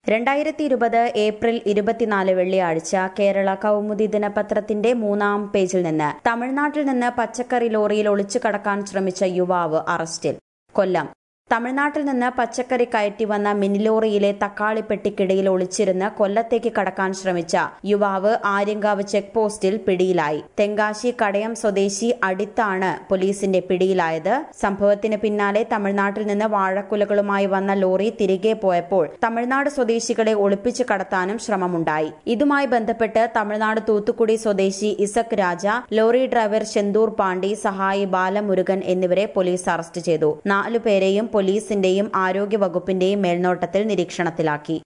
2020 April 24 വെള്ളിയാഴ്ച കേരള കൗമുദി ദിനപത്രത്തിന്റെ 3-ാം പേജിൽ നിന്ന് തമിഴ്നാട്ടിൽ നിന്ന് പച്ചക്കറി ലോറിയിൽ ഒളിച്ചു കടക്കാൻ ശ്രമിച്ച യുവാവ് അറസ്റ്റിൽ. കൊല്ലം. തമിഴ്നാട്ടിൽ നിന്ന് പച്ചക്കറി കയറ്റി വന്ന മിനിലോറിയിലെ തക്കാളി പെട്ടിക്കിടയിൽ ഒളിച്ചിരുന്ന് കൊല്ലത്തേക്ക് കടക്കാൻ ശ്രമിച്ച യുവാവ് ആര്യങ്കാവ് ചെക്ക് പോസ്റ്റിൽ പിടിയിലായി. തെങ്കാശി കടയം സ്വദേശി അടിത്താണ് പോലീസിന്റെ പിടിയിലായത്. സംഭവത്തിന് പിന്നാലെ തമിഴ്നാട്ടിൽ നിന്ന് വാഴക്കുലകളുമായി വന്ന ലോറി തിരികെ പോയപ്പോൾ തമിഴ്നാട് സ്വദേശികളെ ഒളിപ്പിച്ച് കടത്താനും ശ്രമമുണ്ടായി. ഇതുമായി ബന്ധപ്പെട്ട് തമിഴ്നാട് തൂത്തുക്കുടി സ്വദേശി Isaac Raja, lorry driver Chenthur Pandi, സഹായി ബാലമുരുകൻ എന്നിവരെ പോലീസ് അറസ്റ്റ് ചെയ്തു. 4 പേരെയും പോലീസിന്റെയും ആരോഗ്യ വകുപ്പിന്റെയും മേൽനോട്ടത്തിൽ നിരീക്ഷണത്തിലാക്കി.